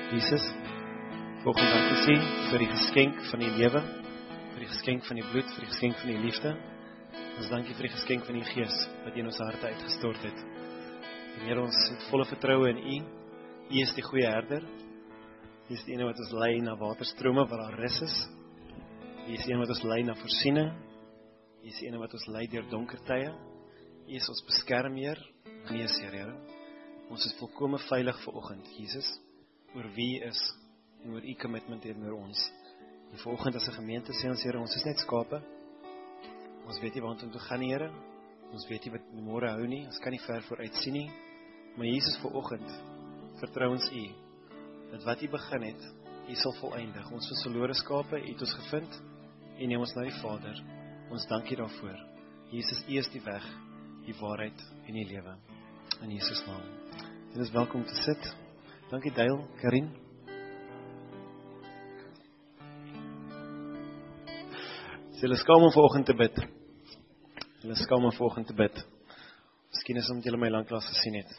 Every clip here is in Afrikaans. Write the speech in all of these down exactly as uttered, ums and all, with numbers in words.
Jesus, vanoggend dankie sê vir die geskenk van die lewe, vir die geskenk van die bloed, vir die geskenk van die liefde. Ons dankie vir die geskenk van die Gees wat in ons harte uitgestort het. En Here, ons het volle vertroue in U. U is die goeie herder. U is die ene wat ons lei na waterstrome waar daar rus is. U is die ene wat ons lei na voorsiening. U is die ene wat ons lei deur donker tye. U is ons beskermheer. Nee, Here. Ons is volkome veilig vanoggend, Jesus, oor wie U is en oor U commitment teenoor ons. En vanoggend as 'n gemeente sê ons, Here, ons is net skape. Ons weet nie waar om te gaan, Here. Ons weet nie wat môre hou nie. Ons kan nie ver vooruit sien nie. Maar Jesus, vanoggend vertrou ons U dat wat U begin het, U sal volëindig. Ons is verlore skape, U het ons gevind en neem ons na die Vader. Ons dank U daarvoor. Jesus, U is die weg, die waarheid en die lewe. In Jesus naam. En is welkom om te sit. Dankie Dale, Karin. So, hulle skaam om vanoggend te bid. Hulle skaam om vanoggend te bid. Miskien is omdat julle my lanklaas gesien het.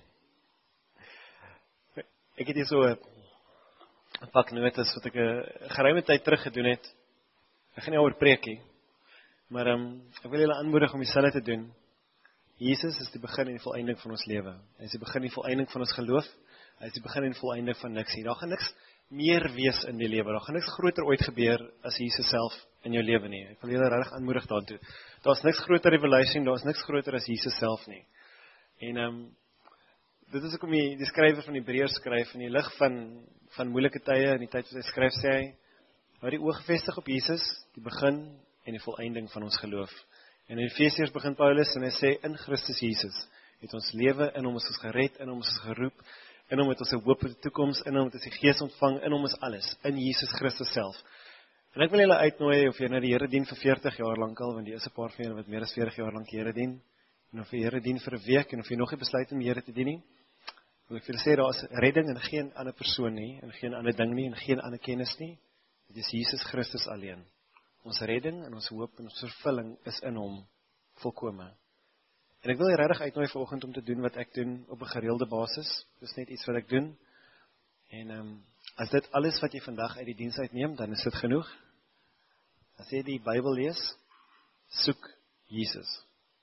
Ek het hier so 'n pak notas wat ek 'n geruime tyd terug gedoen het. Ek gaan nie oor preek nie, maar um, ek wil julle aanmoedig om dieselfde te doen. Jesus is die begin en die volëinding van ons lewe. Hy is die begin en die volëinding van ons geloof. Hy is die begin en die volëinding van niks. Daar gaan niks meer wees in die lewe. Daar gaan niks groter ooit gebeur as Jesus self in jou lewe nie. Ek wil julle regtig aanmoedig daartoe. Daar's niks groter revelation, daar's niks groter as Jesus self nie. En um, dit is ook om die, die skrywer van Hebreërs skryf, in die lig van, van moeilike tye, in die tyd wat hy skryf, sê hy, hou die oog gefestig op Jesus, die begin en die volëinding van ons geloof. En in Efesiërs begin Paulus en hy sê, in Christus Jesus het ons lewe, in hom is ons gered, in hom is ons geroep, in hom het ons 'n hoop vir die toekoms, in hom het ons die Gees ontvang, in hom is alles, in Jesus Christus self. En ek wil julle uitnooi, of jy nou die Here dien vir veertig jaar lank al, want die is 'n paar van julle wat meer as veertig jaar lank die Here dien, en of jy Here dien vir 'n week, en of jy nog nie besluit om die Here te dien nie, wil ek vir julle sê, daar is redding in geen ander persoon nie, en geen ander ding nie, en geen ander kennis nie, dit is Jesus Christus alleen. Ons redding en ons hoop en ons vervulling is in hom, volkome. En ek wil jy regtig uitnooi vanoggend om te doen wat ek doen op 'n gereelde basis. Dis net iets wat ek doen. En um, as dit alles wat jy vandag uit die diens uitneem, dan is dit genoeg. As jy die Bybel lees, soek Jesus.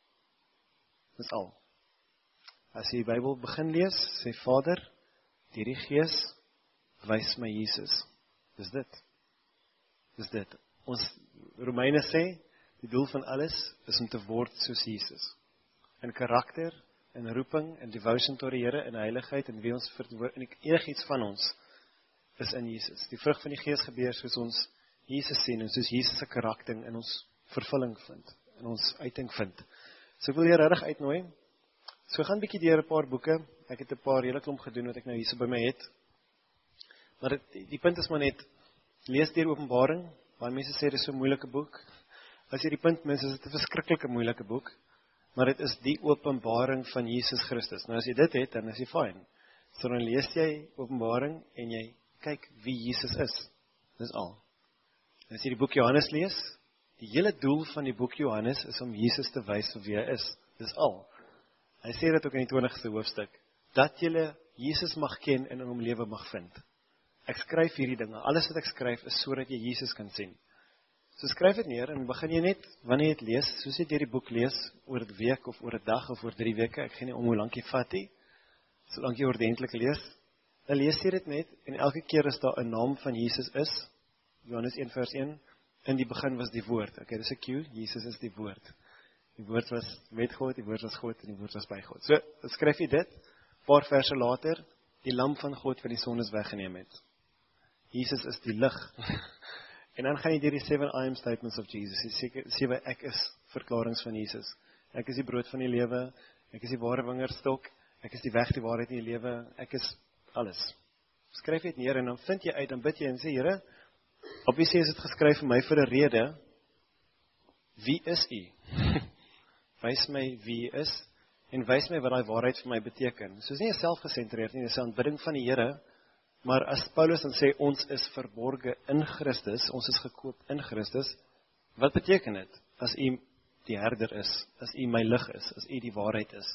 Dis al. As jy die Bybel begin lees, sê Vader, deur die Gees, wys my Jesus. Dis dit. Dis dit. Ons Romeine sê, die doel van alles is om te word soos Jesus. In karakter, in roeping, in devotion tot die Here, in heiligheid, en wie ons verwoord, en enigiets van ons is in Jesus. Die vrug van die Gees gebeur soos ons Jesus sien, en soos Jesus se karakter in ons vervulling vind, in ons uiting vind. So ek wil jy regtig uitnooi. So gaan bietjie deur 'n paar boeke. Ek het 'n paar hele klomp gedoen wat ek nou hierso by my het. Maar die, die punt is maar net, lees deur Openbaring. Baie mense sê dit is so 'n moeilike boek. As jy die punt mense, is dit 'n verskriklike moeilike boek. Maar dit is die openbaring van Jesus Christus. Nou as jy dit het, dan is jy fyn. So dan lees jy Openbaring en jy kyk wie Jesus is. Dis al. En as jy die boek Johannes lees, die hele doel van die boek Johannes is om Jesus te wys wie hy is. Dis al. Hy sê dit ook in die twintigste hoofstuk, dat jy Jesus mag ken en in hom lewe mag vind. Ek skryf hierdie dinge. Alles wat ek skryf is sodat jy Jesus kan sien. So skryf dit neer en begin jy net, wanneer jy het lees, soos jy deur die boek lees, oor 'n week of oor 'n dag of oor drie weke, ek gee nie om hoe lank jy vat nie, solank jy ordentlik lees, dan lees jy dit net, en elke keer is daar 'n naam van Jesus is, Johannes een vers een, in die begin was die woord, ok, dis 'n cue, Jesus is die woord, die woord was met God, die woord was God, en die woord was by God, so, dan skryf jy dit, paar verse later, die lam van God wat die sondes weggeneem het, Jesus is die lig, en dan gaan jy deur die seven I am statements of Jesus, die sewe ek is verklarings van Jesus, ek is die brood van die lewe, ek is die ware wingerdstok, ek is die weg, die waarheid in die lewe, ek is alles. Skryf dit neer en dan vind jy uit, dan bid jy en sê, Here, obviously is dit geskryf vir my vir 'n rede, wie is U? Wys my wie U is, en wys my wat daai waarheid vir my beteken. So is nie selfgesentreerd nie, dis 'n aanbidding van die Here, maar as Paulus dan sê, ons is verborge in Christus, ons is gekoop in Christus, wat beteken dit? As U die herder is, as U my lig is, as U die waarheid is,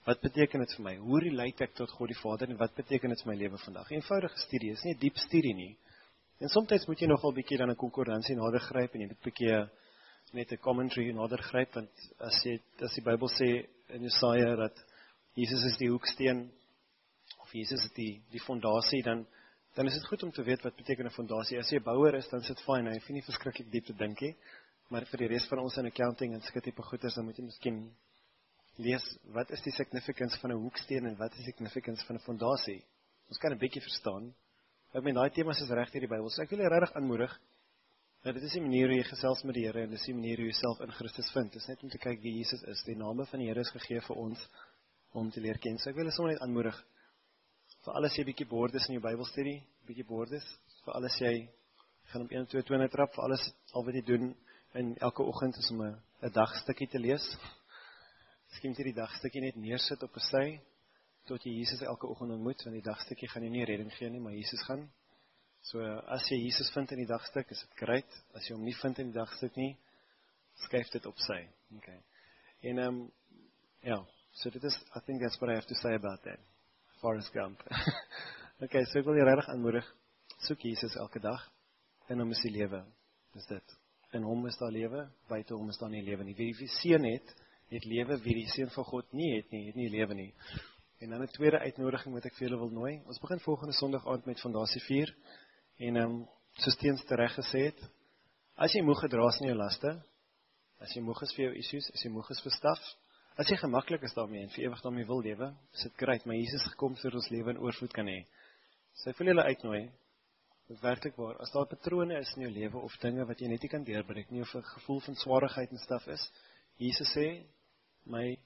Wat beteken dit vir my? Hoe relate ek tot God die Vader en wat beteken dit vir my lewe vandag? Eenvoudige studie, is nie 'n diep studie nie. En soms moet jy nogal bietjie dan 'n konkordansie nader gryp en jy moet bietjie net 'n commentary nader gryp, want as jy as die Bybel sê in Jesaja dat Jesus is die hoeksteen of Jesus is die die fondasie, dan dan is dit goed om te weet wat beteken 'n fondasie. As jy 'n bouer is, dan is dit fyn, jy hoef nie verskriklik diep te dink nie. Maar vir die res van ons in accounting en sulke tipe goeders, dan moet jy miskien lees, wat is die significance van 'n hoeksteen en wat is die significance van 'n fondasie? Ons kan 'n bietjie verstaan. Ek meen, daai temas is reg deur die Bybel. So ek wil jou regtig aanmoedig. Nou, dit is die manier hoe jy gesels met die Here en dis die manier hoe jy jouself in Christus vind. Dis net om te kyk wie Jesus is. Die name van die Here is gegee vir ons om te leer ken. So ek wil sommer net aanmoedig. Vir alles jy bietjie boord is in jou Bybelstudie, bietjie boord is, vir alles jy gaan op een twee twee trap, vir alles al wat jy doen in elke oggend is om 'n 'n dagstukkie te lees. Miskien moet jy die dagstukkie net neersit op 'n sy tot jy Jesus elke oggend ontmoet, want die dagstukkie gaan jou nie redding gee nie, maar Jesus gaan. So as jy Jesus vind in die dagstuk, is dit great. As jy hom nie vind in die dagstuk nie, skuif dit op sy. Okay. En ehm um, ja, so dit is, I think that's what I have to say about that. Forrest Gump. Okay, so ek wil jy regtig aanmoedig, soek Jesus elke dag, en hom is die lewe. Dis dit. In hom is daar lewe, buite hom is daar nie lewe nie. Wie die seun het, het lewe, wie die seun van God nie het nie, het nie lewe nie. En dan 'n tweede uitnodiging wat ek vir julle wil nooi. Ons begin volgende Sondag aand met Fondasie vier. En um, soos Teens tereg gesê het, as jy moeg gedra is in jou laste, as jy moeg is vir jou issues, as jy moeg is vir staf, as jy gemaklik is daarmee en vir ewig daarmee wil lewe, is dit great, maar Jesus gekom sodat ons lewe in oorvloed kan hê. So ek wil julle uitnooi, werklik waar, as daar patrone is in jou lewe of dinge wat jy net nie kan deurbreek nie, of 'n gevoel van swaarigheid en staf is, Jesus sê, my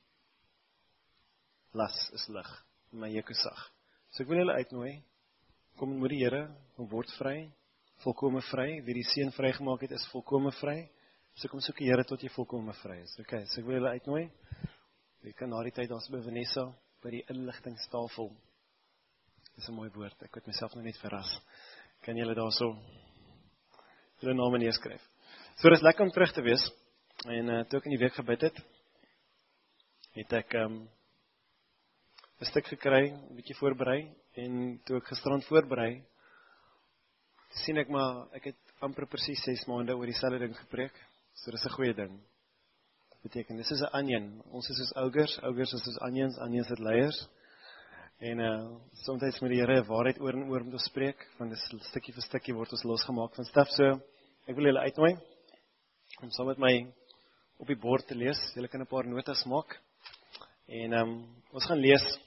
las is lig, my juk is sag. So ek wil julle uitnooi, kom met die Here, kom word vry, volkome vry, wie die seun vrygemaak het is volkome vry, so kom soek die Here tot jy volkome vry is. Okay, so ek wil julle uitnooi, jy kan na die tyd daar by Vanessa, by die inligtingstafel, dis 'n mooi woord, ek het myself nou net verras, kan julle daar so, julle name neerskryf. So dis lekker om terug te wees, en uh, toe ek in die week gebid het, het ek um, 'n stuk gekry, 'n bietjie voorberei, en toe ek gisterand voorberei, sien ek maar, ek het amper presies ses maande oor dieselfde ding gepreek, so dis 'n goeie ding. Dat beteken, dis is 'n onion, ons is soos ougers, ougers is soos onions, onions het leiers, en uh, soms moet die Here waarheid oor en oor met ons spreek, want dis stukkie vir stukkie word ons losgemaak van staf, so ek wil julle uitnooi, om saam met my op die bord te lees, julle kan 'n paar notas maak, en um, ons gaan lees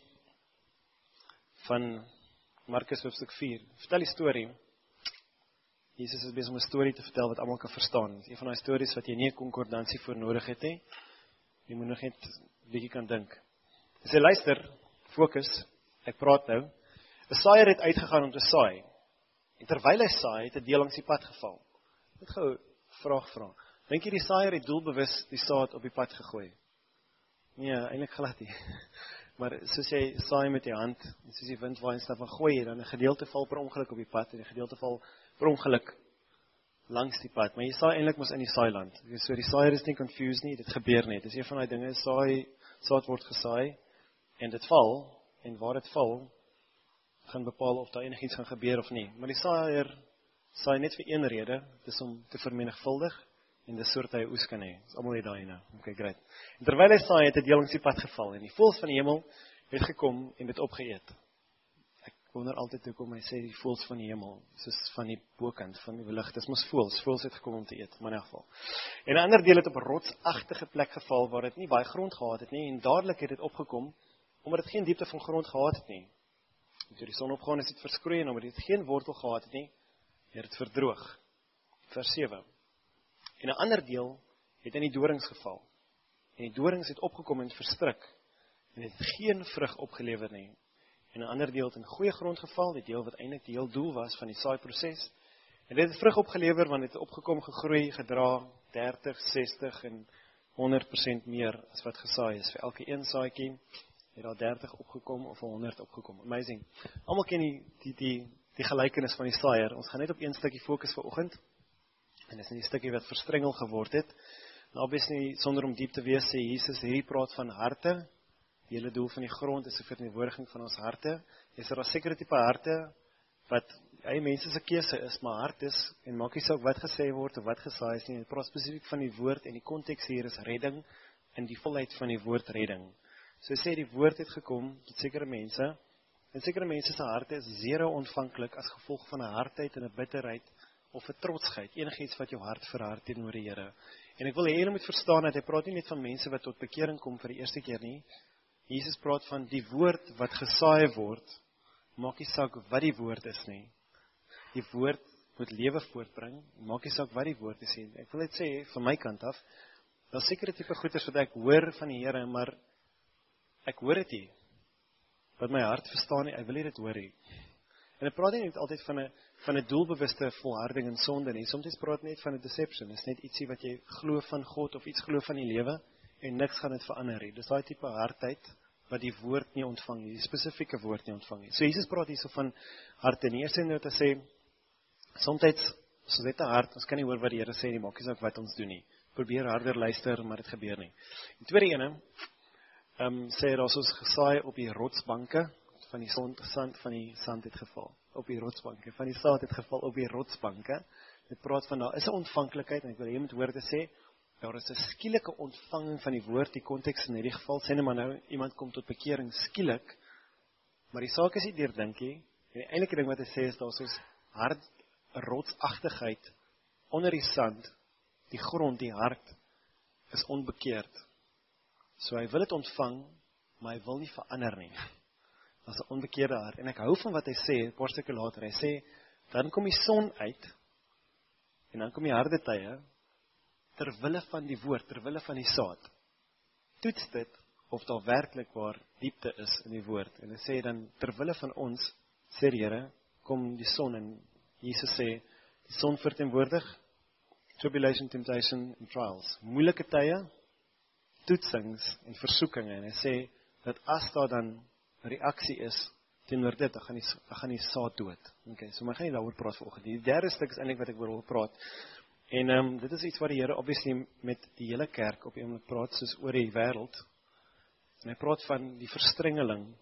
van Markus hoofstuk vier. Vertel die storie. Jesus is besig om 'n storie te vertel wat almal kan verstaan. Dit is een van daai stories wat jy nie 'n konkordansie voor nodig het nie. Jy moet nog net 'n bietjie kan dink. As jy luister, fokus, ek praat nou. 'n Saaier het uitgegaan om te saai. En terwyl hy saai, het 'n deel langs die pad geval. Net gou 'n vraag vra. Dink jy die saaier het doelbewus die saad op die pad gegooi? Nee, eintlik glad nie. Maar soos jy saai met die hand, en soos die wind waai en staf en gooi jy, dan 'n gedeelte val per ongeluk op die pad, en 'n gedeelte val per ongeluk langs die pad. Maar jy saai eintlik mos in die saailand. So die saaier is nie confused nie, dit gebeur net. Dis een van daai dinge, saai, saad word gesaai, en dit val, en waar dit val, gaan bepaal of daar enigiets gaan gebeur of nie. Maar die saaier saai net vir een rede, dis om te vermenigvuldig, en dis soort hy oes kan hê. Dis almal hier daai nou. Okay, great. En terwyl hy saai, het 'n deel langs die pad geval, en die voëls van die hemel het gekom en dit opgeëet. Ek wonder altyd hoekom hy sê die voëls van die hemel, soos van die bokant, van die lug, dis mos voëls, voëls het gekom om te eet, maar in elk geval. En 'n ander deel het op 'n rotsagtige plek geval, waar dit nie baie grond gehad het nie, en dadelik het dit opgekom, omdat dit geen diepte van grond gehad het nie. En toe die son opgaan is dit verskroei, en omdat dit geen wortel gehad het nie, het dit verdroog. Vers sewe. En 'n ander deel het in die dorings geval. En die dorings het opgekom en verstrik, en het geen vrug opgelewer nie. En 'n ander deel het in goeie grond geval, die deel wat eintlik die heel doel was van die saaiproses. En dit het vrug opgelewer, want het het opgekom, gegroei, gedra, dertig, sestig en honderd persent meer as wat gesaai is. Vir elke een saadjie het daar dertig opgekom of honderd opgekom. Amazing. Almal ken die, die, die, die gelykenis van die saaier. Ons gaan net op een stukkie fokus vir oggend. En dis in die stukkie wat verstrengel geword het. Nou obviously, sonder om diep te wees, sê Jesus, hierdie praat van harte die hele doel van die grond is die verteenwoordiging van ons harte. Is daar 'n sekere tipe harte wat hy mense se keuse is, maar hart is, en maak nie saak wat gesê word of wat gesaai is nie, en praat spesifiek van die woord, en die konteks hier is redding, in die volheid van die woord redding. So sê die woord het gekom tot sekere mense, en sekere mense se harte is zeer ontvanklik as gevolg van 'n hardheid en 'n bitterheid, of 'n trotsheid, enigiets wat jou hart verhard teenoor die Here. En ek wil hê julle moet verstaan dat hy praat nie net van mense wat tot bekering kom vir die eerste keer nie. Jesus praat van die woord wat gesaai word, maak nie saak wat die woord is nie. Die woord moet lewe voortbring, maak nie saak wat die woord is nie. Ek wil net sê, van my kant af, daar sekere tipe goeders wat ek hoor van die Here, maar ek hoor dit nie. Wat my hart verstaan nie, ek wil nie dit hoor nie. En ek praat nie net altyd van 'n van 'n doelbewuste volharding in sonde nie. Soms praat net van 'n deception. Dit is net ietsie wat jy glo van God of iets glo van die lewe en niks gaan dit verander nie. Dis daai tipe hardheid wat die woord nie ontvang nie, die spesifieke woord nie ontvang nie. So Jesus praat hierso van harte. En eerste ding wat hy sê, soms soos dit 'n hart, ons kan nie hoor wat die Here sê nie, maak nie saak wat ons doen nie. Probeer harder luister, maar dit gebeur nie. Die tweede ene, um, sê daar soos gesaai op die rotsbanke, van die sand, sand van die sand het geval, op die rotsbanke, van die saad het geval op die rotsbanke. Dit praat van, daar is 'n ontvanklikheid, en ek wil hê met woorde sê, daar is 'n skielike ontvanging van die woord, die konteks in hierdie geval, sê net maar nou, iemand kom tot bekering skielik, maar die saak is nie deurdink nie, en die eintlike ding wat hy sê is, daar is soos hard, rotsagtigheid, onder die sand, die grond, die hart, is onbekeerd. So hy wil dit ontvang, maar hy wil nie verander nie. As 'n onbekeerde hart. En ek hou van wat hy sê, 'n paar stukke later, hy sê, dan kom die son uit, en dan kom die harde tye, terwille van die woord, terwille van die saad. Toets dit, of daar werklik waar diepte is in die woord. En hy sê dan, terwille van ons, sê die Here, kom die son, en Jesus sê, die son verteenwoordig, tribulation, temptation, and trials. Moeilike tye, toetsings en versoekinge, en hy sê, dat as daar dan reaksie is teenoor dit, dan gaan die, dan gaan die saad dood. Okay, so my gaan nie daaroor praat vanoggend. Die derde stuk is eintlik wat ek wil praat. En um, dit is iets wat die Here obviously met die hele kerk op 'n oomblik praat, soos oor die wêreld. En hy praat van die verstrengeling.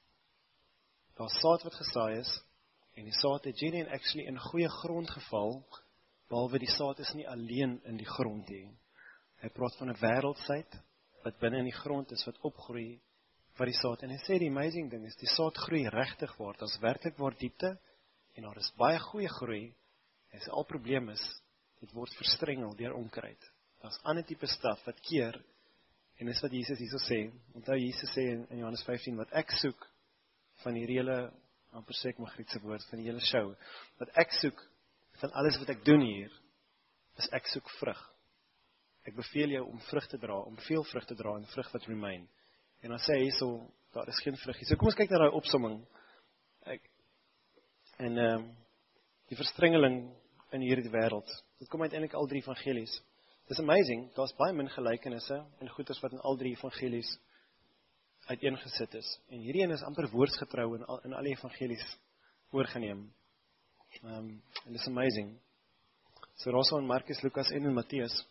Daar saad wat gesaai is, en die saad het genuine actually in goeie grond geval, behalwe die saad is nie alleen in die grond nie. Hy praat van 'n wêreldsaad wat binne in die grond is, wat opgroei vir die saad. En hy sê die amazing ding is, die saad groei regtig word, as werklik word diepte, en daar is baie goeie groei, en sy al probleem is, dit word verstrengel deur onkruid. Daar's ander tipe staf wat keer, en dis wat Jesus hierso sê, onthou Jesus sê in, in Johannes vyftien, wat ek soek, van hierdie hele, amper sê ek my Griekse woord, van die hele show, wat ek soek, van alles wat ek doen hier, is ek soek vrug. Ek beveel jou om vrug te dra, om veel vrug te dra, en vrug wat remain. En dan sê hy so, daar is geen vrug. So kom ons kyk na daai opsomming. Ek, en um, die verstrengeling in hierdie wêreld, dit kom uiteindelik al drie evangelies. Dis amazing, daar's baie min gelykenisse en goeders wat in al drie evangelies uiteengesit is. En hierdie een is amper woordsgetrou in al, in al die evangelies oorgeneem. Um, en dis amazing. So daar sal in Markus, Lukas en in Matteus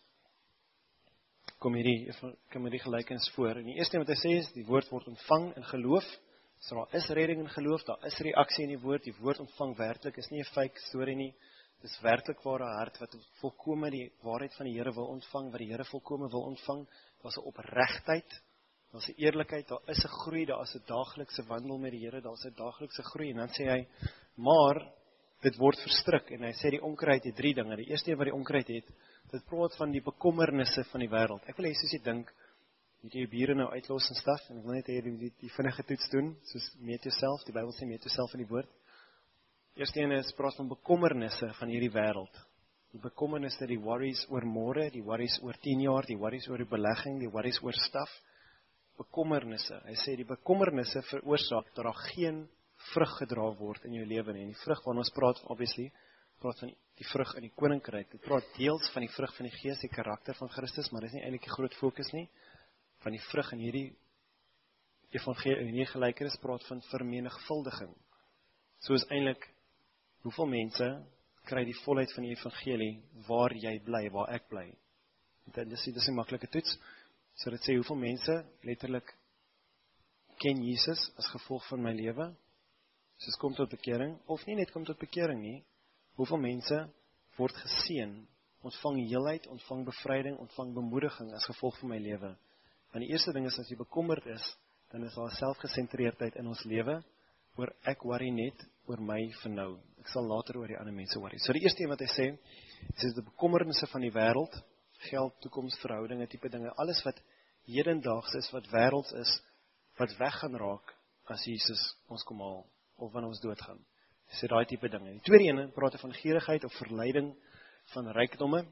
kom hierdie, kom hierdie gelykenis voor. En die eerste wat hy sê is, die woord word ontvang in geloof. So daar is redding in geloof, daar is reaksie in die woord, die woord ontvang werklik, is nie 'n fake storie nie. Dis werklik ware hart wat volkome die waarheid van die Here wil ontvang, wat die Here volkome wil ontvang. Daar's 'n opregtheid, daar's 'n eerlikheid, daar is 'n groei, daar is 'n daaglikse wandel met die Here, daar's 'n daaglikse groei. En dan sê hy, maar dit word verstrik, en hy sê die onkruid het drie dinge. Die eerste een wat die onkruid het, dit praat van die bekommernisse van die wêreld. Ek wil hê soos jy dink, moet jy jou bure nou uitlos en staf, en ek wil net hê die, die, die vinnige toets doen, soos meet jouself, die Bybel sê meet jouself in die woord. Eerste een is praat van bekommernisse van hierdie wêreld. Die bekommernisse, die worries oor môre, die worries oor tien jaar, die worries oor die belegging, die worries oor staf. Bekommernisse. Hy sê die bekommernisse veroorsaak dat daar geen vrug gedra word in jou lewe nie. En die vrug waarna ons praat, obviously, praat van die vrug in die koninkryk. Dit praat deels van die vrug van die Gees, die karakter van Christus, maar dit is nie eintlik die groot fokus nie. Van die vrug in hierdie evangelie, in hierdie gelykenis praat van vermenigvuldiging. So is eintlik hoeveel mense kry die volheid van die evangelie waar jy bly, waar ek bly. Dit is, dit is 'n maklike toets. So dit sê hoeveel mense letterlik ken Jesus as gevolg van my lewe, soos kom tot bekering, of nie net kom tot bekering nie, hoeveel mense word geseën, ontvang heelheid, ontvang bevryding, ontvang bemoediging as gevolg van my lewe. Want die eerste ding is, as jy bekommerd is, dan is daar selfgesentreerdheid in ons lewe, oor ek worry net oor my vir nou. Ek sal later oor die ander mense worry. So die eerste een wat hy sê, is die bekommernisse van die wêreld, geld, toekoms, verhoudinge, tipe dinge, alles wat hedendaags is, wat wêrelds is, wat weg gaan raak, as Jesus ons kom haal, of wanneer ons doodgaan. So daai tipe dinge. Die tweede ene, praat van gierigheid of verleiding van rykdomme,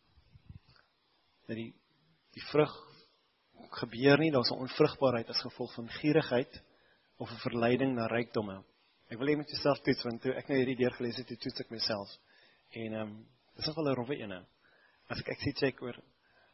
dat die, die vrug gebeur nie, daar is 'n onvrugbaarheid as gevolg van gierigheid, of 'n verleiding na rykdomme. Ek wil hê met jouself toets, want toe ek nou hierdie deurgelees het, toe toets ek myself. En um, dis nog wel 'n rowwe ene. As ek ek sê check oor,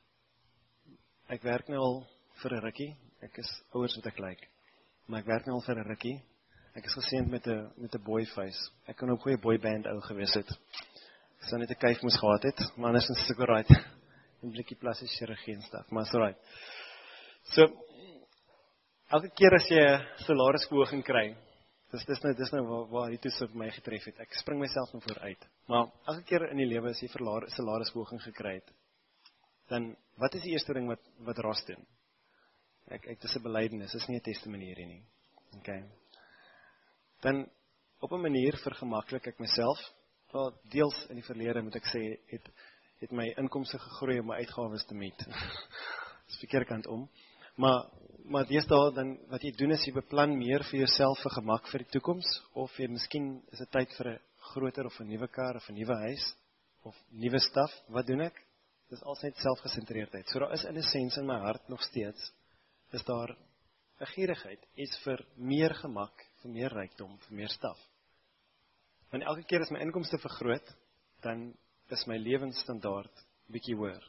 ek werk nou al vir 'n rukkie, ek is ouers wat ek lyk, maar ek werk nou al vir 'n rukkie, ek is geseënd met 'n met 'n boy face, ek kan ook 'n goeie boyband ou gewees het, ek sou net 'n kuif moes gehad het, maar anders is ek alright, 'n blikkie plasties chirurgie en stuff, maar is alright. So, elke keer as jy 'n salarisverhoging kry, dis dis nou dis nou waar, waar die toets op my getref het. Ek spring myself nou vooruit. Maar elke keer in die lewe as jy 'n salarisverhoging gekry het, dan wat is die eerste ding wat wat ras doen? Ek ek dis 'n belydenis, is nie 'n testimonier nie. Okay. Dan op 'n manier vergemaklik ek myself, wel deels in die verlede moet ek sê, het het my inkomste gegroei om my uitgawes te meet. Dis verkeerde kant om. Maar, maar deesdae dan, wat jy doen is, jy beplan meer vir jouself vir gemak vir die toekoms, of jy miskien is dit tyd vir 'n groter of 'n nuwe kar, of 'n nuwe huis, of nuwe staf. Wat doen ek? Dis altyd selfgesentreerdheid. So daar is in 'n sens in my hart nog steeds, is daar 'n gierigheid, iets vir meer gemak, vir meer rykdom, vir meer staf. Want elke keer as my inkomste vergroot, dan is my lewensstandaard bietjie hoër.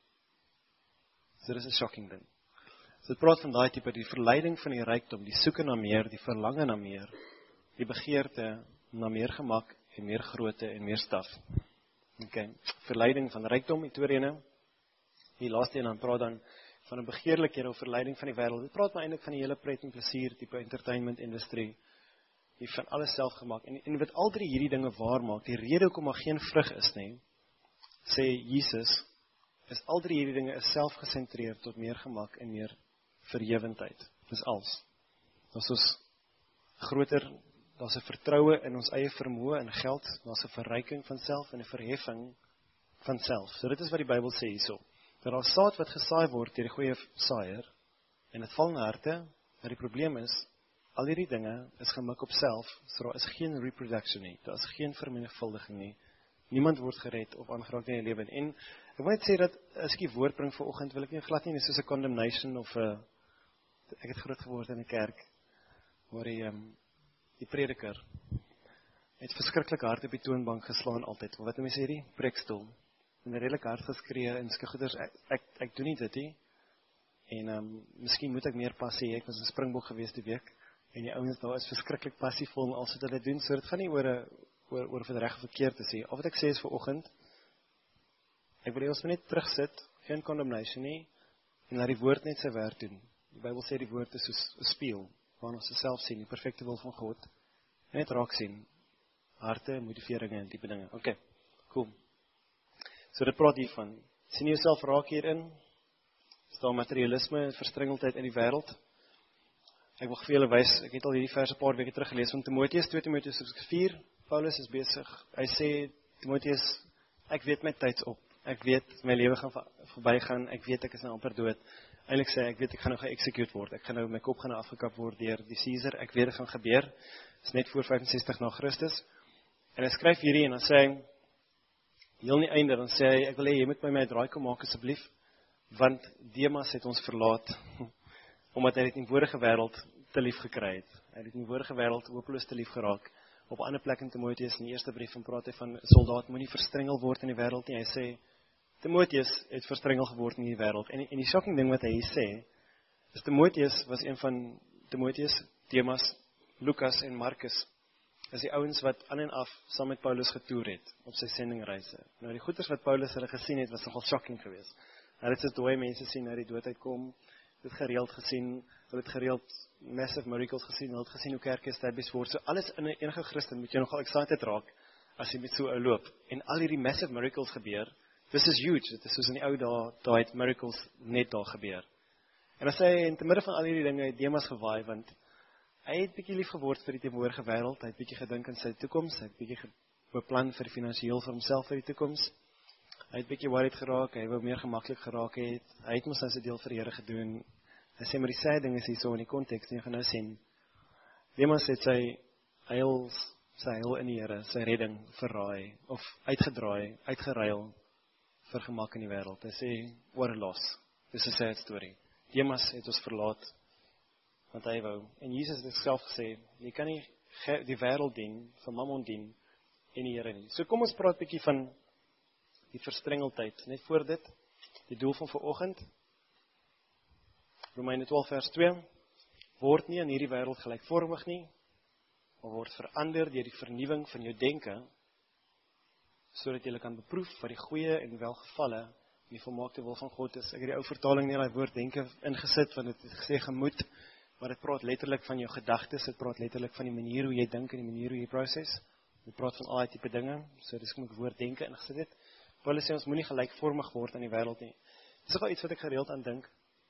So dit is 'n shocking ding. So dit praat van daai tipe, die verleiding van die rykdom, die soeke na meer, die verlange na meer, die begeerte na meer gemak, en meer grootte, en meer staf. Okay. Verleiding van rykdom, die tweede ene, die laaste een, dan praat dan van 'n begeerlikhede of verleiding van die wêreld. Dit praat maar eintlik van die hele pret en plesier, tipe entertainment industrie, die van alles self gemaak, en, en wat al drie hierdie dinge waar maak, die rede hoekom daar geen vrug is nie, sê Jesus, is al drie hierdie dinge is selfgesentreerd tot meer gemak en meer verhewendheid. Dis als. Daar's ons groter, daar's 'n vertroue in ons eie vermoë en geld, daar's 'n verryking van self en 'n verheffing van self. So dit is wat die Bybel sê hierso. Dat daar saad wat gesaai word deur die goeie saaier, en dit val in harte, maar die probleem is, al hierdie dinge is gemik op self, so daar is geen reproduction nie, daar is geen vermenigvuldiging nie, niemand word gered of aangeraak in die lewe. En ek wil net sê dat, as ek die woord bring vanoggend, wil ek nie glad nie, soos 'n condemnation of 'n, ek het groot geword in die kerk, waar die, um, die prediker, het verskriklik hard op die toonbank geslaan altyd, wat mense sê die, preekstoel, en redelik hard geskree, en skigoeders, ek, ek, ek doen nie dit nie, en um, miskien moet ek meer passie, ek was in Springbok gewees die week, en die ouens daar is verskriklik passievol, en alles wat hulle doen, so dit gaan nie oor 'n oor, oor of het reg of verkeerd te sê. Al wat ek sê is vanoggend, ek wil hê ons moet net terugsit, geen condemnation nie, en laat die woord net sy werk doen. Die Bybel sê die woord is soos 'n spieël, waarin ons self sien, die perfekte wil van God, en net raak sien, harte, motiveringe en tipe dinge. Ok, cool. So dit praat hiervan, sien jy jouself raak hierin, is daar materialisme, verstrengeldheid in die wêreld. Ek wil vir julle wys, ek het al hierdie vers 'n paar weke terug gelees van Timoteus, twee Timoteus vier, Paulus is besig, hy sê, Timoteus, ek weet my tyds op, ek weet my lewe gaan verbygaan, ek weet ek is nou amper dood, eintlik sê ek weet ek gaan nou ge-execute word, ek gaan nou, my kop gaan nou afgekap word deur die Caesar, ek weet dit gaan gebeur, is net voor vyfensestig na Christus, en hy skryf hierdie, en dan sê hy, heel nie einde, dan sê hy, ek wil hê, jy moet by my draai kom maak asseblief, want Demas het ons verlaat, omdat hy dit in die vorige wêreld te lief gekry het, hy het in die vorige wêreld hopeloos te lief geraak, op 'n ander plek in Timoteus, in die eerste brief van praat hy van, soldaat moet nie verstrengel word in die wêreld nie, hy sê, Timoteus het verstrengel geword in die wêreld, en, en die shocking ding wat hy hier sê, is Timoteus was een van, Timoteus, Demas, Lukas en Markus, is die ouens wat aan en af saam met Paulus getoer het, op sy sendingreise. Nou die goeders wat Paulus hulle gesien het, was nogal shocking geweest. Hy het sy dooie mense sien, hy die dood uitkom, dit gereeld gesien, hulle het gereeld massive miracles gesien, hulle het gesien hoe kerke established word, so alles in 'n enige Christen moet jy nogal excited raak, as jy met so 'n loop, en al hierdie massive miracles gebeur, this is huge, dit is soos in die ou dae, daar het miracles net daar gebeur. En as hy in te midde van al hierdie dinge, het Demas gewaai, want hy het bietjie lief geword vir die teenwoordige wêreld, hy het bietjie gedink aan sy toekoms, hy het bietjie beplan vir die finansiëel vir homself vir die toekoms, hy het bietjie worried geraak, hy wou meer gemaklik geraak het, hy het mos nou sy deel vir die Here gedoen, hy sê maar die sê ding is hier so in die konteks, en jy gaan nou sien, Demas het sy heil, sy heil in die Here, sy redding verraai, of uitgedraai, uitgeruil, vir gemak in die wêreld, hy sê, what a loss, dis 'n sad story, Demas het ons verlaat, want hy wou, en Jesus het self gesê, jy kan nie die wêreld dien, vir Mammon dien, en die Here nie. So kom ons praat 'n bietjie van die verstrengeldheid, net voor dit, die doel van vanoggend, Romeine twaalf vers twee, word nie in hierdie wêreld gelykvormig nie, maar word verander deur die vernuwing van jou denke, sodat jy kan beproef wat die goeie en welgevalle en die volmaakte wil van God is. Ek het die ou vertaling nie daai woord denke ingesit, want dit het gesê gemoed, maar dit praat letterlik van jou gedagtes, dit praat letterlik van die manier hoe jy dink en die manier hoe jy proses. Dit praat van al die tipe dinge, so dis kom ek woord denke ingesit het. Paulus sê ons moenie gelykvormig word aan die wêreld nie. Dis ook iets wat ek gereeld aan dink.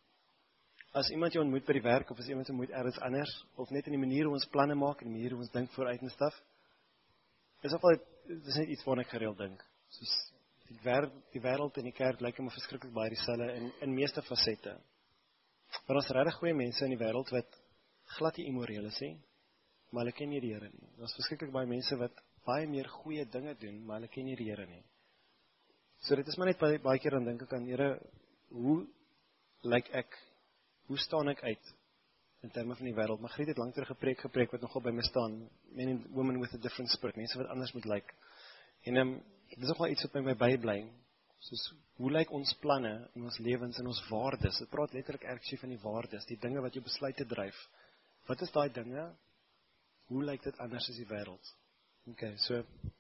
As iemand jou ontmoet by die werk, of as iemand ontmoet ergens anders, of net in die manier hoe ons planne maak, en die manier hoe ons dink vooruit en staf, is ook al, dis net iets waarna ek gereeld dink. Soos die wêreld, die wêreld en die kerk lyk my verskriklik baie dieselfde in in meeste fasette. Maar ons regtig goeie mense in die wêreld wat glad nie immoreel is nie, maar hulle ken nie die Here nie. Daar's verskriklik baie mense wat baie meer goeie dinge doen, maar hulle ken nie die Here nie. So dit is maar net baie, baie keer dan dink ek aan, Here, hoe lyk ek, hoe staan ek uit in terme van die wêreld? Margriet het lank terug gepreek gepreek wat nogal by my staan, men and women with a different spirit, mense wat anders moet lyk. En um, dit is ook wel iets wat by my bybly, soos hoe lyk ons planne in ons lewens en ons waardes? Dit praat letterlik erg van die waardes, die dinge wat jou besluite dryf. Wat is daai dinge? Hoe lyk dit anders as die wêreld? Okay, so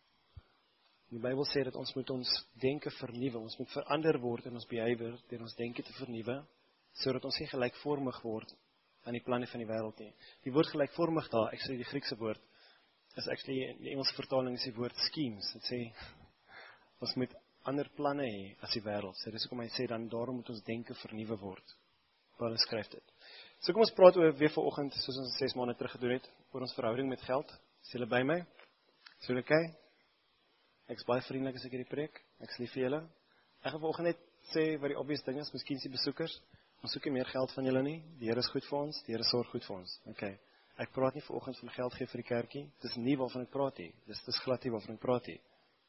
die Bybel sê dat ons moet ons denke vernuwe, ons moet verander word in ons behavior, deur ons denke te vernuwe, sodat ons nie gelykvormig word aan die planne van die wêreld nie. Die woord gelykvormig daar, ek sê die Griekse woord, is actually, in die Engelse vertaling is die woord schemes. Het sê, ons moet ander planne hê as die wêreld. So dis hoekom hy sê, dan daarom moet ons denke vernuwe word. Paulus skryf dit. So kom ons praat oor weer vanoggend, soos ons ses maande terug gedoen het, oor ons verhouding met geld. Is julle by my? Is julle okay? Ek is baie vriendelik as ek hierdie preek. Ek is lief vir julle. Ek gaan vanoggend net sê wat die obvious ding is, miskien is die besoekers. Ons soek nie meer geld van julle nie. Die Here is goed vir ons, die Here sorg goed vir ons. Okay. Ek praat nie vanoggend van geld gee vir die kerkie. Dis nie waarvan ek praat nie. Dis dis glad nie waarvan ek praat nie.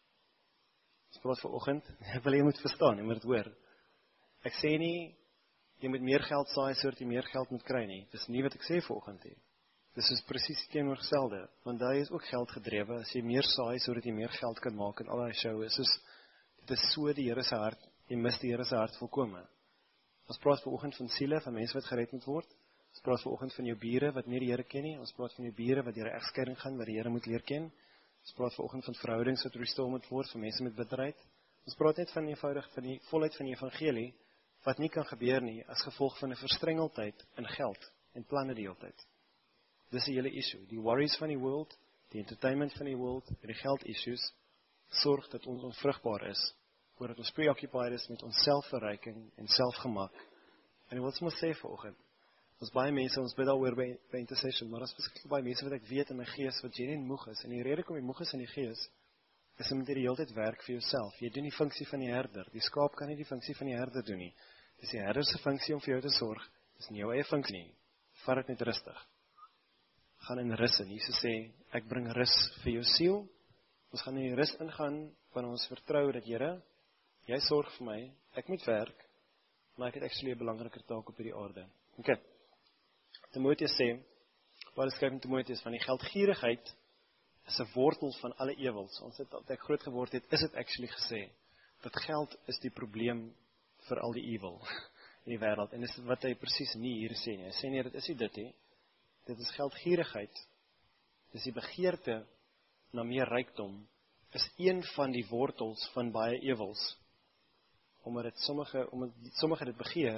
Ek praat vanoggend, ek wil jy moet verstaan, jy moet dit hoor. Ek sê nie jy moet meer geld saai sodat jy meer geld moet kry nie. Dis nie wat ek sê vanoggend nie. Dis is presies teenoorgestelde, want daai is ook geld gedrewe. As jy meer saai sodat jy meer geld kan maak in al daai show, is soos dit is so die Here se hart. Jy mis die Here se hart volkome. Ons praat vanoggend van siele, van mense wat gered moet word. Ons praat vanoggend van jou bure wat nie die Here ken nie. Ons praat van jou bure wat deur 'n egskeiding gaan, wat die Here moet leer ken. Ons praat vanoggend van verhoudings wat restore moet word, van mense met bitterheid. Ons praat net van eenvoudig van die volheid van die evangelie wat nie kan gebeur nie as gevolg van 'n verstrengeldheid in geld en planne die hele tyd. Dis 'n hele issue. Die worries van die world, die entertainment van die world, en die geld issues sorg dat ons onvrugbaar is, voordat ons preoccupied is met ons selfverryking en selfgemak. En wat ons sê vanoggend, ons baie mense, ons bid daaroor by, by intercession, maar ons beskik baie mense wat ek weet in my gees, wat jy nie moeg is, en die rede kom jy moeg is in die gees, is om dit die hele tyd werk vir jouself. Jy doen die funksie van die herder, die skaap kan nie die funksie van die herder doen nie. Dis die herder se funksie om vir jou te sorg, dis nie jou eie funksie nie. Vat dit net rustig. Gaan in rus in. Jesus sê, ek bring rus vir jou siel. Ons gaan in die rus ingaan, wanneer ons vertrou dat Here, jy sorg vir my, ek moet werk, maar ek het actually 'n belangriker taak op hierdie aarde. Okay. Timoteus sê, Paulus skryf in Timoteus, van die geldgierigheid is 'n wortel van alle ewels. Ons het dat ek groot geword het, is dit actually gesê, dat geld is die probleem vir al die evil in die wêreld. En dis wat hy presies nie hier sê nie. Hy sê nie, dit is nie dit nie. Dit is geldgierigheid. Dis die begeerte na meer rykdom, is een van die wortels van baie ewels. Omdat dit sommige, omdat sommige dit begeer,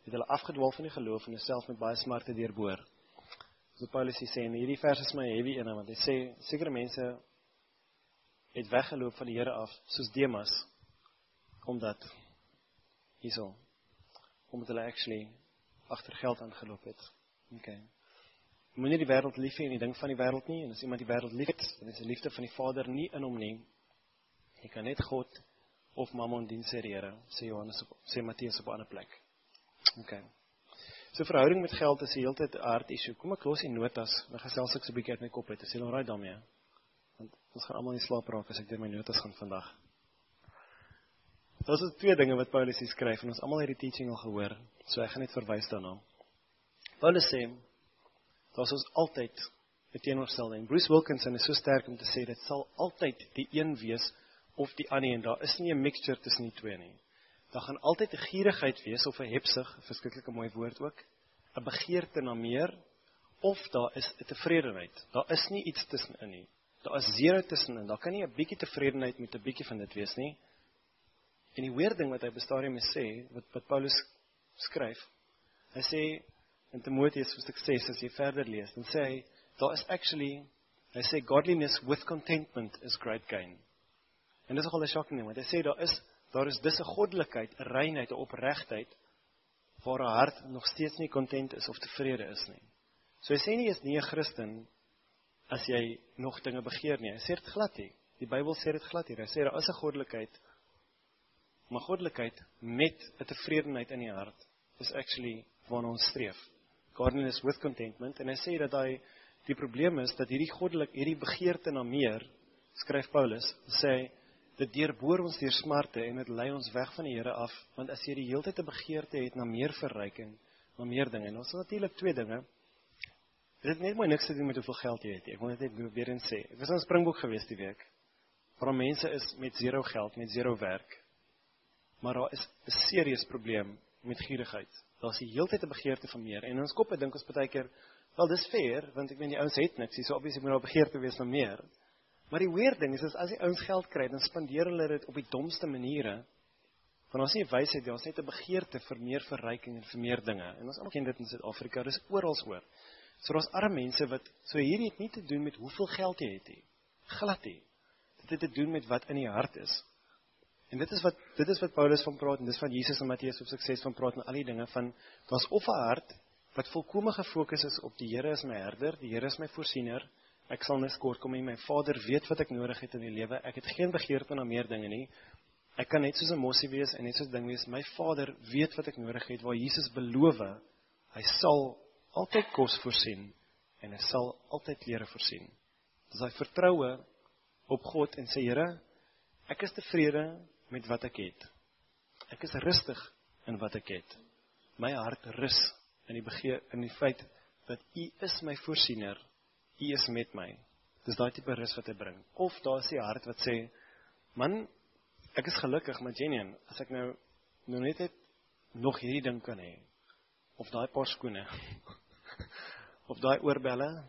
het hulle afgedwaal van die geloof en self met baie smarte deurboor. So Paulus sê, en hierdie vers is my heavy ene, want hy sê, sekere mense het weggeloop van die Here af, soos Demas, omdat, hierso, omdat hulle actually agter geld aangeloop het. Okay. Jy moet nie die wêreld lief hê en die ding van die wêreld nie, en as iemand die wêreld lief het, dan is die liefde van die Vader nie in hom nie. Jy kan net God of Mammon dien, sê die Here, sê Johannes, op, sê Matteus op 'n ander plek. Okay. So verhouding met geld is die hele tyd 'n hard issue. Kom ek los die notas, dan gesels ek so 'n bietjie uit my kop uit. Is jy al reg daarmee? Want ons gaan almal nie slaap raak as ek deur my notas gaan vandag. Daar is twee dinge wat Paulus hier skryf, en ons almal het die teaching al gehoor, so ek gaan net verwys daarna. Paulus sê, daar is ons altyd 'n teenoorstelde, en Bruce Wilkinson is so sterk om te sê, dit sal altyd die een wees, of die ander, en daar is nie 'n mixture tussen die twee nie. Daar gaan altyd 'n gierigheid wees, of 'n hebsug, 'n verskriklike mooi woord ook, 'n begeerte na meer, of daar is 'n tevredenheid. Daar is nie iets tussenin nie. Daar is zero tussenin. Daar kan nie 'n bietjie tevredenheid met 'n bietjie van dit wees nie. En die weer ding wat hy bestadium sê, wat, wat Paulus skryf, hy sê, in Timoteus hoofstuk ses, as jy verder lees, dan sê hy, daar is actually, hy sê, godliness with contentment is great gain. En dis nogal 'n shocking ding, want hy sê, daar is, daar is dis 'n goddelikheid, 'n reinheid, 'n opregtheid, waar 'n hart nog steeds nie content is of tevrede is nie. So hy sê nie, jy is nie 'n Christen, as jy nog dinge begeer nie. Hy sê dit glad nie. Die Bybel sê dit glad nie. Hy sê, daar is 'n goddelikheid, maar goddelikheid met 'n tevredenheid in die hart, is actually waarna ons streef. Godliness with contentment, en hy sê dat hy, die probleem is, dat hierdie goddelik, hierdie begeerte na meer, skryf Paulus, sê, dit deurboor ons deur smarte, en dit lei ons weg van die Here af, want as jy die hele tyd 'n begeerte het, na meer verryking, na meer dinge, en ons is natuurlik twee dinge, dit het net maar niks te doen met hoeveel geld jy het, ek wil net net weer eens sê, ek was in Springbok gewees die week, waar mense is met zero geld, met zero werk, maar daar is 'n serieus probleem met gierigheid. Daar is die hele tyd 'n begeerte van meer. En in ons koppe dink ons baie keer, wel dis fair, want ek weet die ouens het niks, so obviously moet daar begeerte wees na meer. Maar die weird ding is, is as die ouens geld kry, dan spandeer hulle dit op die domste maniere. Want ons nie wysheid, ons net 'n begeerte vir meer verryking en vir meer dinge. En ons almal ken dit in Suid-Afrika, dis oral hoor. So daar's arme mense wat, so hierdie het nie te doen met hoeveel geld jy het nie. Glad nie. Dit het te doen met wat in die hart is. En dit is wat dit is wat Paulus van praat, en dis van Jesus en Matteus op sukses van praat, en al die dinge van, daar's of 'n hart, wat volkome gefokus is op die Here is my herder, die Here is my voorsiener, ek sal niks kort kom nie, my Vader weet wat ek nodig het in die lewe, ek het geen begeerte na meer dinge nie, ek kan net soos 'n mossie wees, en net soos 'n ding wees, my Vader weet wat ek nodig het, waar Jesus beloof, hy sal altyd kos voorsien, en hy sal altyd klere voorsien. Dis hy vertroue op God, en sê, Here, ek is tevrede met wat ek het. Ek is rustig in wat ek het. My hart rus in die begeer, in die feit, dat U is my voorsiener, U is met my. Dis daai tipe rus wat hy bring. Of daar is die hart wat sê, man, ek is gelukkig, maar genuen, as ek nou, nou net het, nog hierdie ding kan hê, of daai paar skoene, of daai oorbelle,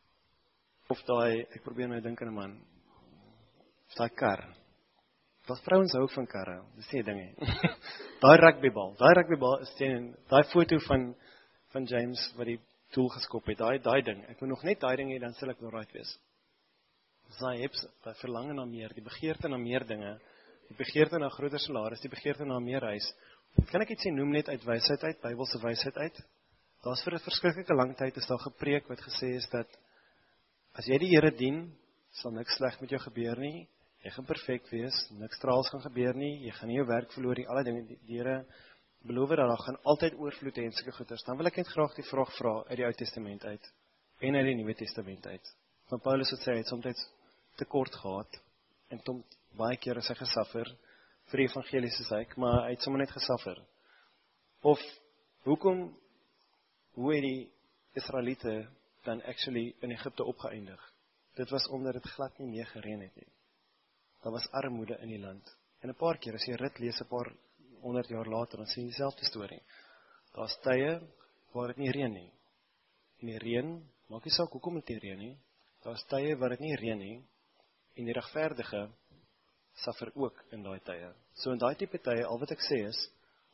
of daai, ek probeer my dink aan 'n man, of daai kar. Daar's vrouens hou van karre, dis nie 'n ding nie. Daai rugbybal, daai rugbybal is teen, daai foto van van James wat die doel geskop het, daai daai ding. Ek moet nog net daai ding hê, dan sal ek nog right wees. Dis daai hebs, daai verlange na meer, die begeerte na meer dinge, die begeerte na groter salaris, die begeerte na meer huis. Kan ek iets sê noem net uit wysheid uit, Bybelse wysheid uit? Daar's vir 'n verskriklike lang tyd is daar gepreek wat gesê is dat as jy die Here dien, sal niks sleg met jou gebeur nie. Jy gaan perfek wees, niks traals gaan gebeur nie, jy gaan nie jou werk verloor nie, alle dinge, die, die Here beloof dat daar gaan altyd oorvloed hê en sulke goeders. Dan wil ek net graag die vraag vra uit die Ou Testament uit en uit die Nuwe Testament uit. Van Paulus wat sê hy het soms tekort gehad en tom baie keer is hy gesuffer vir die evangelie se sake, maar hy het sommer net gesuffer. Of hoekom hoe het die Israeliete dan actually in Egipte opgeëindig? Dit was omdat dit glad nie meer gereën het nie. Daar was armoede in die land. En 'n paar keer, as jy rit lees 'n paar honderd jaar later, dan sien jy dieselfde storie. Daar's tye waar dit nie reën nie. En die reën, maak nie saak hoekom dit nie reën nie, daar's tye waar dit nie reën nie, en die regverdige suffer ook in daai tye. So in daai tipe tye, al wat ek sê is,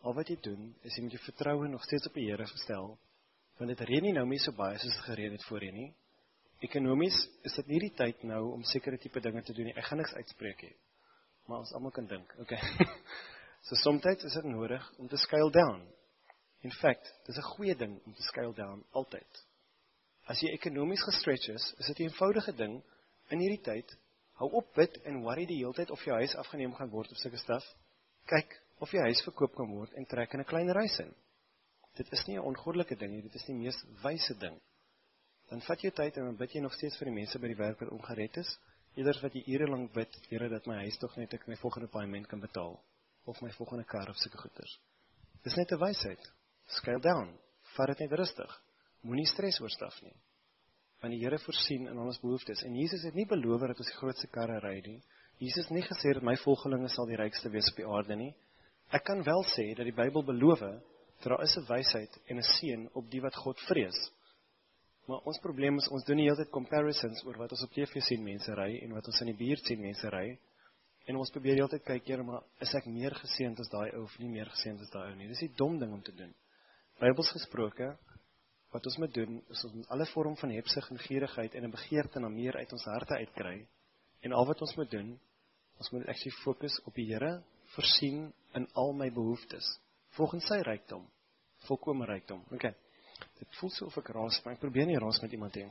al wat jy doen, is jy moet jou vertroue nog steeds op die Here stel, want dit reën nie nou meer so baie soos dit gereën het voorheen nie. Ekonomies is dit nie die tyd nou om sekere tipe dinge te doen nie. Ek gaan niks uitspreek hê, maar ons almal kan dink, okay. So somtyds is dit nodig om te scale down. In fact, dis 'n goeie ding om te scale down, altyd. As jy ekonomies gestretch is, is dit 'n eenvoudige ding in hierdie tyd, hou op bid en worry die hele tyd of jou huis afgeneem gaan word of sulke staf. Kyk of jou huis verkoop kan word en trek in 'n kleiner huis in. Dit is nie 'n ongoddelike ding nie, dit is die mees wyse ding. Dan vat jy tyd en dan bid jy nog steeds vir die mense by die werk wat ongered is, eerder wat jy ure lank bid, Here dat my huis tog net ek my volgende paaiement kan betaal, of my volgende kar of sulke goeders. Dis net 'n wysheid. Scale down, vat dit net rustig. Moenie stres oor staf nie. Want die Here voorsien in ons behoeftes. En Jesus het nie beloof dat ons die grootste karre ry nie. Jesus het nie gesê dat my volgelinge sal die rykste wees op die aarde nie. Ek kan wel sê dat die Bybel beloof dat daar is 'n wysheid en 'n seën op die wat God vrees. Maar ons probleem is, ons doen die hele tyd comparisons oor wat ons op T V sien mense ry en wat ons in die buurt sien mense ry. En ons probeer die hele tyd kyk, Here, maar is ek meer geseënd as daai ou of nie meer geseënd as daai ou nie? Dis 'n dom ding om te doen. Bybels gesproke, wat ons moet doen, is ons moet alle vorm van hebsug en gierigheid en 'n begeerte na meer uit ons harte uitkry. En al wat ons moet doen, ons moet actually fokus op die Here, voorsien in al my behoeftes, volgens sy rykdom, volkome rykdom. Okay. Dit voel so of ek raas, maar ek probeer nie raas met iemand heen.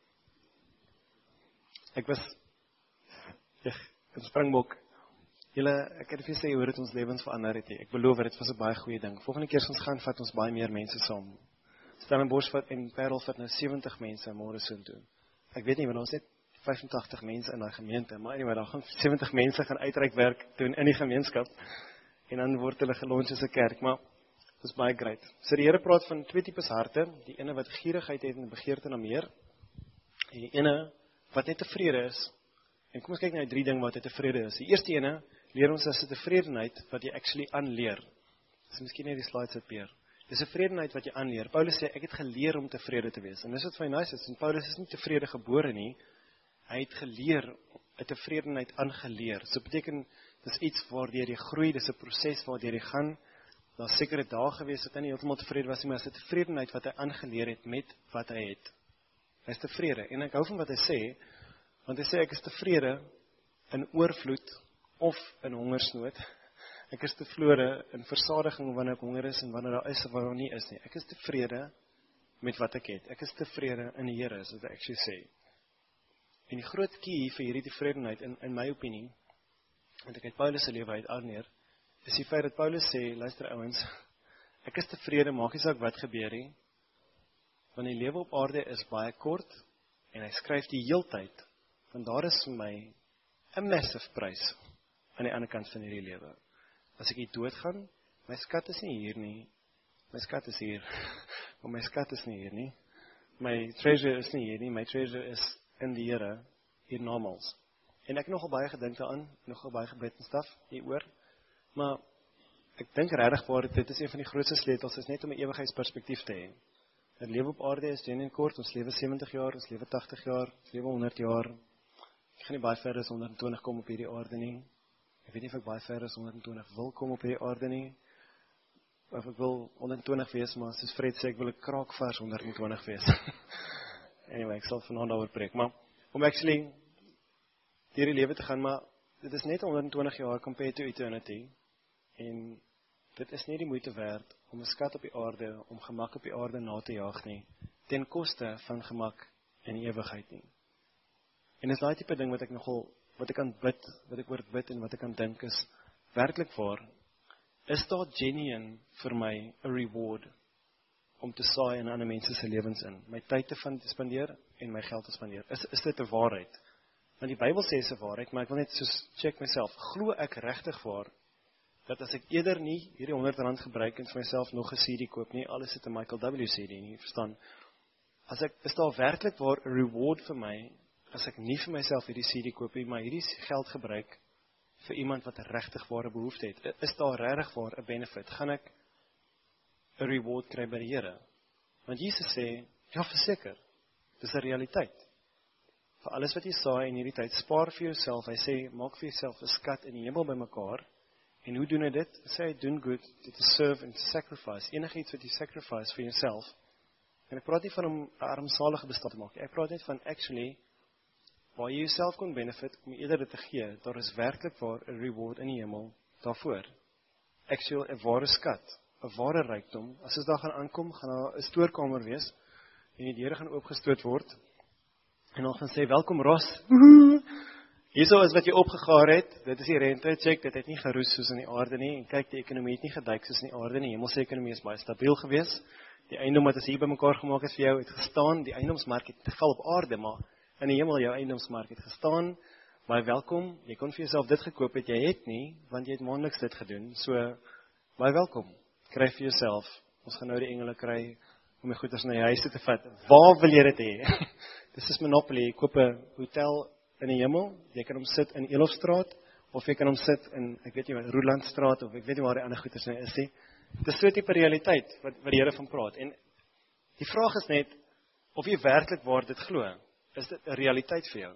Ek was, ja, in Springbok, Julle, ek het vir sê, hoe het ons lewens verander het, ek beloof, dit was 'n baie goeie ding. Volgende keer as ons gaan, vat ons baie meer mense saam. Stellenbosch vat en Parel vat nou sewentig mense môre soontoe. Ek weet nie, want ons het vyfentagtig mense in daai gemeente, maar anyway, daar gaan sewentig mense gaan uitreikwerk doen in die gemeenskap, en dan word hulle gelunch as 'n kerk, maar dit is baie great. So die Here praat van twee tipes harte, die ene wat gierigheid het en begeerte na meer, en die ene wat net tevrede is. En kom ons kyk na die drie dinge wat hy tevrede is. Die eerste ene leer ons as 'n tevredenheid wat jy actually aanleer. Dis miskien net die slides het peer. Dis 'n tevredenheid wat jy aanleer. Paulus sê ek het geleer om tevrede te wees. En dis wat vir my nice is. En Paulus is nie tevrede gebore nie. Hy het geleer 'n tevredenheid aangeleer. So beteken dis iets waardeur jy groei, dis 'n proses waardeur jy gaan. Daar's sekere dae gewees dat hy nie heeltemal tevrede was nie, maar dis 'n tevredenheid wat hy aangeleer het met wat hy het. Hy is tevrede. En ek hou van wat hy sê, want hy sê ek is tevrede in oorvloed of in hongersnood. Ek is tevrede in versadiging wanneer ek honger is en wanneer daar is of wanneer daar nie is nie. Ek is tevrede met wat ek het. Ek is tevrede in die Here, soos wat ek actually sê. En die groot key vir hierdie tevredenheid, in, in my opinie, want ek het Paulus se lewe uit aanneer, is die feit dat Paulus sê, luister ouens, ek is tevrede, maak nie saak wat gebeur nie, want die lewe op aarde is baie kort, en hy skryf die heeltyd, want daar is vir my 'n massive prys aan die ander kant van hierdie lewe. As ek hier doodgaan, my skat is nie hier nie, my skat is hier, maar my skat is nie hier nie, my treasure is nie hier nie, my treasure is in die Here, hier normals. En ek nogal baie gedink daaraan, nogal baie gebid en staf, hieroor, maar ek dink regtig waar, dit is een van die grootste sleutels, is net om 'n ewigheidsperspektief te hê. Het lewe op aarde is genuine kort, ons lewe sewentig jaar, ons lewe tagtig jaar, ons lewe honderd jaar. Ek gaan nie baie verder as honderd en twintig kom op hierdie aarde nie. Ek weet nie of ek baie verder as honderd en twintig wil kom op hierdie aarde nie. Of ek wil honderd en twintig wees, maar soos Fred sê, ek wil 'n kraakvers honderd en twintig wees. Anyway, ek sal vanaand daaroor preek, maar om actually hierdie lewe te gaan, maar dit is net honderd en twintig jaar compared to eternity. En dit is nie die moeite werd om 'n skat op die aarde, om gemak op die aarde na te jaag nie, ten koste van gemak in die ewigheid nie. En is daai tipe ding wat ek nogal, wat ek kan bid, wat ek oor bid en wat ek kan dink is, werklik waar, is daar genuine vir my 'n reward om te saai in ander mense se lewens in, my tyd te van te spandeer en my geld te spandeer. Is is dit 'n waarheid? Want die Bybel sê is 'n waarheid, maar ek wil net soos check myself, glo ek regtig waar dat as ek eerder nie hierdie honderd rand gebruik en vir myself nog 'n C D koop nie, alles het 'n Michael W C D nie, verstaan? As ek is daar werklik waar 'n reward vir my as ek nie vir myself hierdie C D koop nie, maar hierdie geld gebruik vir iemand wat 'n regtig ware behoefte het. Is daar regtig waar 'n benefit? Gaan ek 'n reward kry by die Here? Want Jesus sê, ja, verseker, dis 'n realiteit. Vir alles wat jy saai in hierdie tyd, spaar vir jouself. Hy sê, maak vir jouself 'n skat in die hemel bymekaar, En hoe doen hy dit? Hy sê, doen good, to serve and to sacrifice. Enige iets wat jy sacrifice vir jouself. En ek praat nie van om 'n armsalige bestaan te maak. Ek praat net van actually, waar jy jouself kon benefit, om eerder dit te gee. Daar is werklik waar 'n reward in die hemel daarvoor. Actual, 'n ware skat, 'n ware rykdom. As ons daar gaan aankom, gaan daar 'n stoorkamer wees, en die deure gaan oopgestoot word, en dan gaan sê, welkom Ross, hierso is wat jy opgegaar het, dit is die rente, check, dit het nie geroes soos in die aarde nie, en kyk, die ekonomie het nie geduik soos in die aarde nie, hemelse ekonomie is baie stabiel gewees, die eiendom wat ons hier by mekaar gemaak het vir jou, het gestaan, die eiendomsmark het geval op aarde, maar in die hemel jou eiendomsmark het gestaan, baie welkom, jy kon vir jouself dit gekoop het, jy het nie, want jy het maandeliks dit gedoen, so, baie welkom, kry vir jouself, ons gaan nou die engele kry, om die goeders na jou huis te vat, waar wil jy dit hê? Dis is Monopoly, jy koop 'n hotel in die hemel, jy kan hom sit in Elofstraat, of jy kan hom sit in, ek weet nie wat, Roelandstraat, of ek weet nie waar die ander goeders nou is nie. Dit is so 'n tipe realiteit, wat, wat die Here van praat, en die vraag is net, of jy werklik waar dit glo, is dit 'n realiteit vir jou?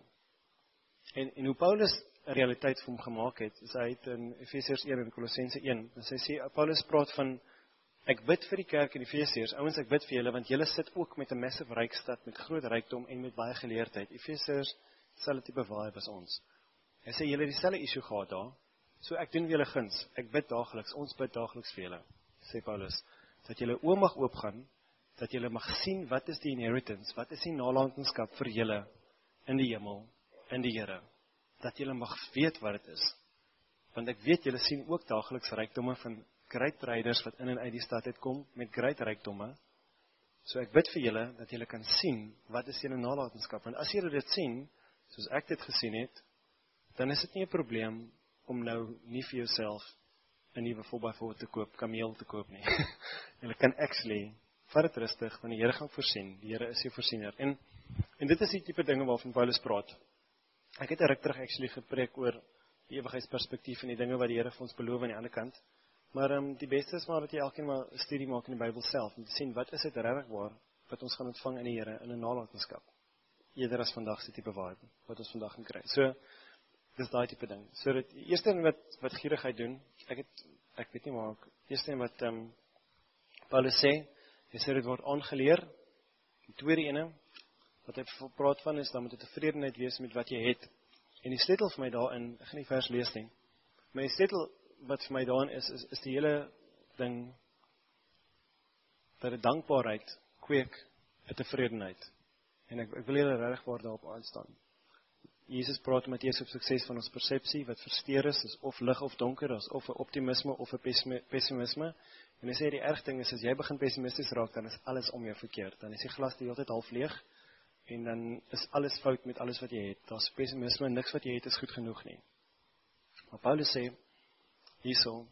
En, en hoe Paulus 'n realiteit vir hom gemaak het, is hy het in Efesiërs een en Kolossense een, en sy sê, Paulus praat van, ek bid vir die kerk in Efesiërs, ouens, ek bid vir julle, want julle sit ook met 'n massive ryk stad, met groot rykdom en met baie geleerdheid. Efesiërs, selfe tipe vibe as ons. Hy sê, julle het dieselfde issue gehad daar, so ek doen vir julle guns, ek bid daagliks, ons bid daagliks vir julle, sê Paulus, dat julle oë mag oopgaan, dat julle mag sien, wat is die inheritance, wat is die nalatenskap vir julle, in die hemel, in die Here, dat julle mag weet wat dit is, want ek weet, julle sien ook daagliks rykdomme van great riders, wat in en uit die stad uitkom, met great rykdomme, so ek bid vir julle, dat julle kan sien, wat is julle nalatenskap, want as julle dit sien, soos ek dit gesien het, dan is dit nie 'n probleem, om nou nie vir jouself, 'n nuwe volbyvoorbeeld te koop, kameel te koop nie, julle kan actually, vat dit rustig, want die Here gaan voorsien, die Here is jou voorsiener, en, en dit is die tipe dinge waarvan Paulus praat, ek het 'n ruk terug actually gepreek oor, die ewigheidsperspektief, en die dinge wat die Here vir ons beloof aan die ander kant, maar um, die beste is maar dat jy elkeen maar 'n studie maak in die Bybel self, om te sien, wat is dit regtig waar, wat ons gaan ontvang in die Here, in 'n nalatenskap, eerder as vandag se tipe waarde, wat ons vandag gaan kry, so, dis daai tipe ding, so dat, die eerste ding wat, wat gierigheid doen, ek het, ek weet nie maar, die eerste ding wat, um, Paulus sê, hy sê dit word aangeleer, die tweede ene, wat hy praat van is, dan moet dit tevredenheid wees met wat jy het, en die sleutel vir my daarin, ek gaan nie vers lees nie, maar die sleutel, wat vir my daarin is, is, is die hele ding, dat die dankbaarheid kweek, 'n tevredenheid, en ek, ek wil julle regtig waar daarop aanstaan. Jesus praat met Matteus op sukses van ons persepsie, wat versteur is, is of lig of donker, is of 'n optimisme of 'n pessimisme, en hy sê die erg ding is, as jy begin pessimisties raak, dan is alles om jou verkeerd, dan is die glas die hele tyd half leeg, en dan is alles fout met alles wat jy het, daar is pessimisme, niks wat jy het is goed genoeg nie. Maar Paulus sê, hierso,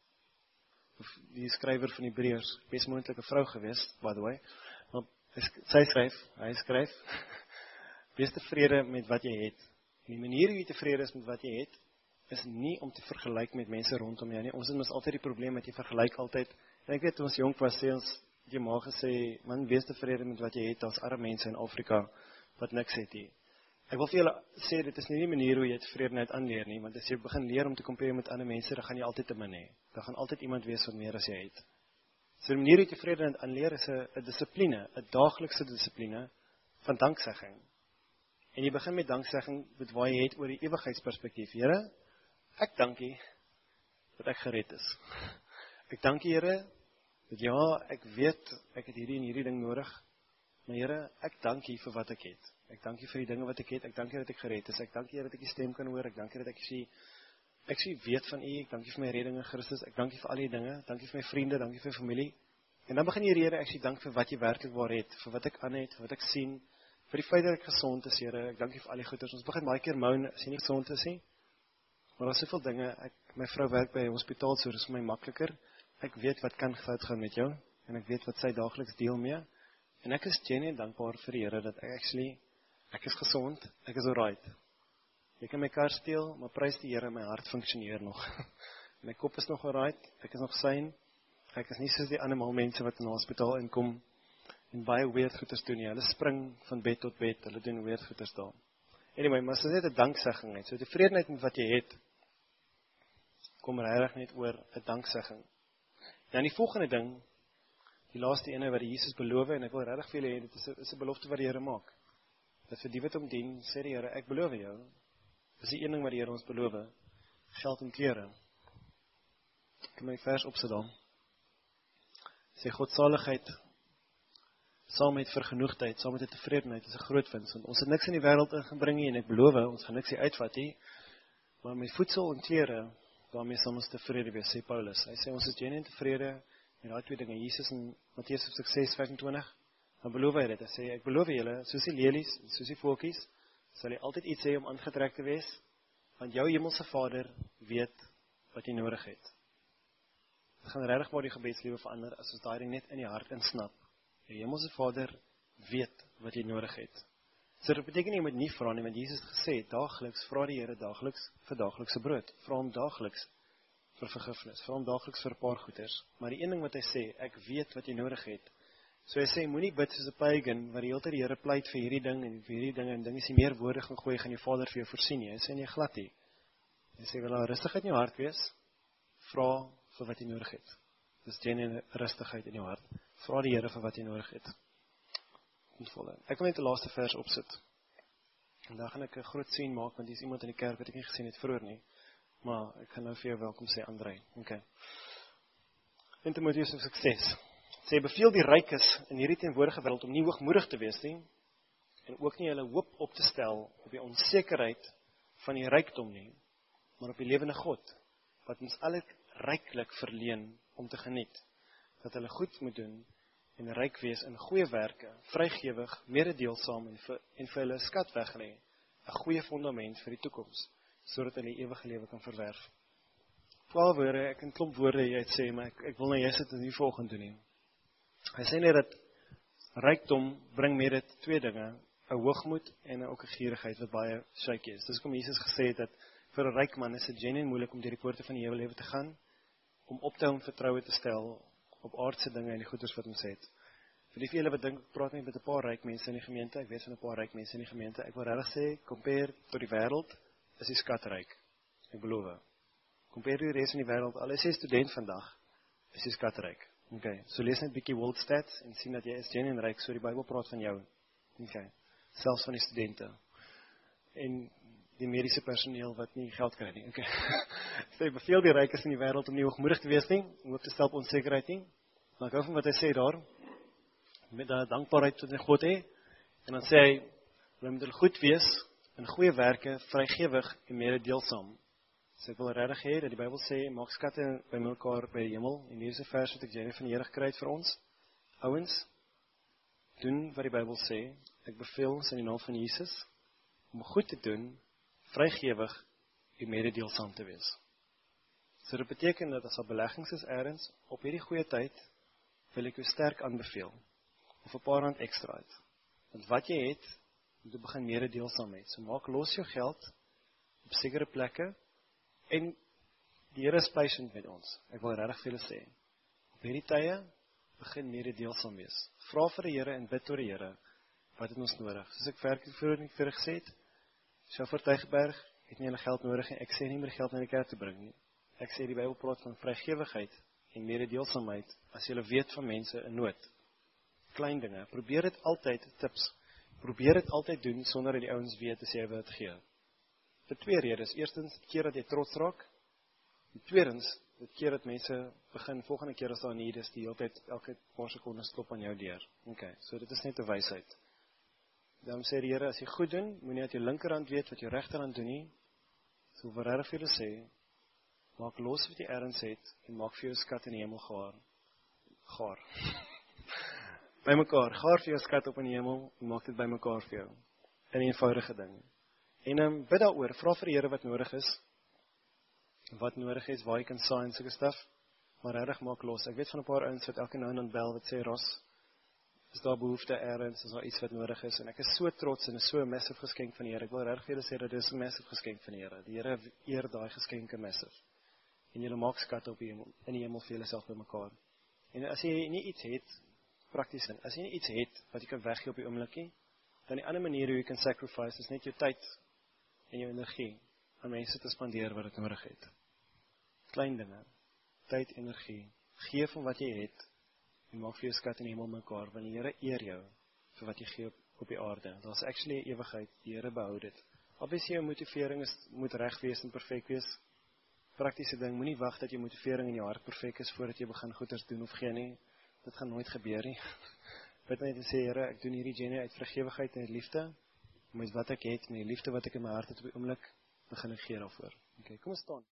die skrywer van Hebreërs, best moontlike vrou gewees, by the way, maar sy skryf, hy skryf, wees tevrede met wat jy het, en die manier hoe jy tevrede is met wat jy het, is nie om te vergelyk met mense rondom jou nie, ons het ons altyd die probleem dat jy vergelyk altyd, en ek weet, toe ons jong was, sê ons, jy mag gesê, man, wees tevrede met wat jy het, as arme mense in Afrika, wat niks het hier. Ek wil vir julle sê, dit is nie die manier hoe jy tevredenheid aanleer nie, want as jy begin leer om te compare met ander mense, dan gaan jy altyd te min hê. Dan gaan altyd iemand wees wat meer as jy het. So die manier hoe jy tevredenheid aanleer, is 'n dissipline, 'n daaglikse dissipline, van danksegging. En jy begin met danksegging, met waar jy het oor die ewigheidsperspektief. Here, ek dank U, dat ek gered is. Ek dank U, Here, dat ja, ek weet, ek het hierdie en hierdie ding nodig, maar Here, ek dank U vir wat ek het. Ek dank U vir die dinge wat ek het, ek dank U dat ek gered is, ek dank U dat ek die stem kan hoor, ek dank U dat ek sê, ek sê weet van U, ek dank U vir my redding in Christus, ek dank U vir al die dinge, dank U vir my vriende, dank U vir my familie, en dan begin jy Here, ek sê dank vir wat jy werklik waar het, vir wat ek aan het, vir wat ek sien, vir die feit dat ek gesond is, Here, ek dank U vir al die goeders, ons begin baie keer moan, as jy nie gesond is nie, maar daar is soveel dinge, ek, my vrou werk by 'n hospitaal, so dis vir my makliker, ek weet wat kan fout gaan met jou, en ek weet wat sy daagliks deel mee, en ek is genuine dankbaar vir die Here, dat ek actually, ek is gesond, ek is alright. Jy kan my kar steel, maar prys die Here, my hart funksioneer nog. My kop is nog alright, ek is nog sane, ek is nie soos die ander mal mense wat in die hospitaal inkom, en baie weird goeders doen nie, hulle spring van bed tot bed, hulle doen weird goeders daar. Anyway, maar so net 'n danksegging het, so tevredenheid met wat jy het, kom regtig net oor 'n danksegging. Dan die volgende ding, die laaste ene wat die Jesus beloof, en ek wil regtig vir julle hê, dit is 'n is 'n belofte wat die Here maak. Dat vir die wat hom dien, sê die Here, ek beloof jou. Dis die een ding wat die Here ons beloof, geld en klere. Ek kan my vers opsit dan. Sê godsaligheid, saam met vergenoegdheid, saam met 'n tevredenheid, is 'n groot wins. Want ons het niks in die wêreld ingebring nie, en ek beloof, ons gaan niks hier uitvat nie, maar met voedsel en klere, daarmee sal ons tevrede wees, sê Paulus. Hy sê ons is genuine tevrede met daai twee dinge. Jesus in Matteus ses vyf en twintig, dan beloof hy dit. Hy sê, ek beloof julle, soos die lelies, soos die voeltjies, sal jy altyd iets hê om aangetrek te wees, want jou hemelse Vader weet wat jy nodig het. Dit gaan regtig maar die gebedslewe verander, as ons daai ding net in die hart insnap. Jou hemelse Vader weet wat jy nodig het. So dit beteken nie, jy moet nie vra nie, want Jesus het gesê, daagliks, vra die Here daagliks vir daaglikse brood, vra hom daagliks vir vergifnis, vra hom daagliks vir 'n paar goeders, maar die een ding wat hy sê, ek weet wat jy nodig het. So hy sê, moenie bid soos 'n pagan, wat die hele tyd die Here pleit vir hierdie ding, en vir hierdie ding, en ding is nie meer woorde gaan gooi, gaan die Vader vir jou voorsien nie. Hy sê nie glad nie. Hy sê, wil daar rustigheid in jou hart wees, vra vir wat jy nodig het. Dis genuine rustigheid in jou hart. Vra die Here vir wat jy nodig het. Ek wil net die laaste vers opsit. En daar gaan ek 'n groot sien maak, want hier is iemand in die kerk wat ek nie gesien het vroeër nie. Maar ek gaan nou vir jou welkom sê, Andrei. Okay. In Timoteus sukses. Sê, beveel die rykes in hierdie teenwoordige wêreld om nie hoogmoedig te wees nie, en ook nie hulle hoop op te stel op die onsekerheid van die rykdom nie, maar op die lewende God, wat ons alles ryklik verleen om te geniet, dat hulle goed moet doen, en ryk wees in goeie werke, vrygewig, mededeelsaam, en vir, en vir hulle skat weglê, 'n goeie fundament vir die toekoms, sodat hulle die ewige lewe kan verwerf. twaalf woorde, ek kan klomp woorde jy het sê, maar ek, ek wil nou jy sit in die volgende doen nie. Hy sê net dat rykdom bring met dit twee dinge, 'n hoogmoed en ook 'n gierigheid wat baie shaky is. Dis hoekom Jesus gesê het dat vir 'n ryk man is dit genuine moeilik om deur die poorte van die ewige lewe te gaan, om op te hou om vertroue te stel op aardse dinge en die goeders wat ons het. Vir die vele wat dink, ek praat net met 'n paar ryk mense in die gemeente, ek weet van 'n paar ryk mense in die gemeente, ek wil regtig sê, compare tot die wêreld, is die skatryk. Ek beloof. Compare die res in die wêreld, al is jy student vandag, is die skatryk. Okay, so lees net 'n bietjie World Stats en sien dat jy is genuine ryk, so die Bybel praat van jou. Okay, selfs van die studente. En die mediese personeel wat nie geld kry nie. Okay. Sê, beveel die rykes in die wêreld om nie hoogmoedig te wees nie, om op te stel op onsekerheid nie. Maar ek hou van wat hy sê daar, met daai dankbaarheid tot in God hê, en dan sê hy, hulle moet goed wees, in goeie werke, vrygewig en mededeelsaam. So ek wil regtig hê, dat die Bybel sê, maak skatte by mekaar by die hemel, en hier is 'n vers wat ek jy van die Here gekry het vir ons. Ouens, doen wat die Bybel sê, ek beveel ons in die naam van Jesus, om goed te doen, vrygewig en mededeelsaam te wees. So dit beteken dat as daar beleggings is ergens, op hierdie goeie tyd, wil ek jou sterk aanbeveel, of 'n paar rand extra uit. Want wat jy het, moet jy begin mededeelsaam het. So maak los jou geld, op sekere plekke, en die Here is patient met ons. Ek wil regtig vir julle sê, op hierdie tye, begin mededeelsaam wees. Vra vir die Here en bid tot die Here, wat het ons nodig? Soos ek werk vroeër nie vir gesê het, Sjoffer Tygerberg het nie hulle geld nodig en ek sê nie meer geld na die kerk te bring nie. Ek sê die Bybel praat van vrygewigheid en mededeelsaamheid as jy weet van mense in nood. Klein dinge, probeer dit altyd, tips, probeer dit altyd doen sonder dat die ouens weet as jy wat gee. Vir twee redes. Eerstens, dit keer dat jy trots raak. En tweedens, dit keer dat mense begin volgende keer as daar nie is die hele tyd elke paar sekondes stop aan jou deur. Okay, so dit is net 'n wysheid. Dan sê die Here, as jy goed doen, moenie dat jou linkerhand weet wat jou regterhand doen nie. So wat regtig vir julle sê, maak los wat jy erns het, en maak vir jou skat in die hemel gaar. Gaar. by mekaar, gaar vir jou skat op in die hemel, en maak dit by mekaar vir jou. In 'n eenvoudige ding. En um, bid daaroor, vra vir die Here wat nodig is, wat nodig is, waar jy kan saai en sulke staf, maar regtig maak los. Ek weet van 'n paar ouens wat elke nou en dan bel, wat sê, Ros, is daar behoefte ergens, is daar iets wat nodig is, en ek is so trots, en is so 'n massive geskenk van die Here. Ek wil regtig vir julle sê, dat dit is 'n massive geskenk van die Here. Die Here eer daai geskenke massive. En julle maak skat op die hemel, in die hemel vir julle self by mekaar. En as jy nie iets het, prakties in, as jy nie iets het, wat jy kan weggee op die oomblik nie, dan die ander manier hoe jy kan sacrifice, is net jou tyd, en jou energie, aan mense te spandeer wat dit nodig het. klein dinge, tyd, energie, gee van wat jy het, en maak vir jou skat in die hemel mekaar, want die Here eer jou, vir wat jy gee op, op die aarde. Daar is actually 'n ewigheid, die Here behou dit. Obviously, jou motivering is, moet reg wees en perfek wees. Praktiese ding, moenie wag dat jou motivering in jou hart perfek is, voordat jy begin goeders doen of gee nie. Dit gaan nooit gebeur nie. Bid net en sê, Here, ek doen hierdie journey uit vrygewigheid en liefde, met wat ek het, met die liefde wat ek in my hart het op die oomblik, begin ek gee daarvoor. Okay, kom ons staan.